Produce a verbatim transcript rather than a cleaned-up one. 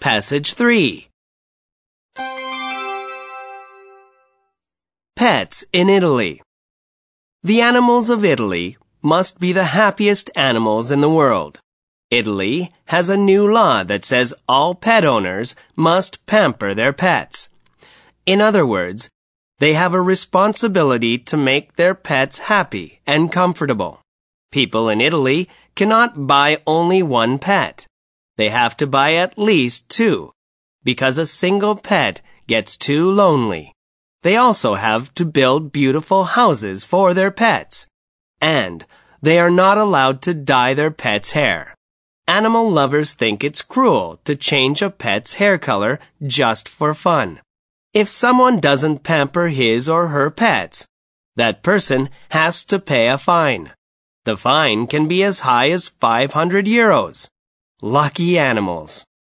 Passage three. Pets in Italy. The animals of Italy must be the happiest animals in the world. Italy has a new law that says all pet owners must pamper their pets. In other words, they have a responsibility to make their pets happy and comfortable. People in Italy cannot buy only one pet. They have to buy at least two, because a single pet gets too lonely. They also have to build beautiful houses for their pets. And they are not allowed to dye their pet's hair. Animal lovers think it's cruel to change a pet's hair color just for fun. If someone doesn't pamper his or her pets, that person has to pay a fine. The fine can be as high as five hundred euros. Lucky animals.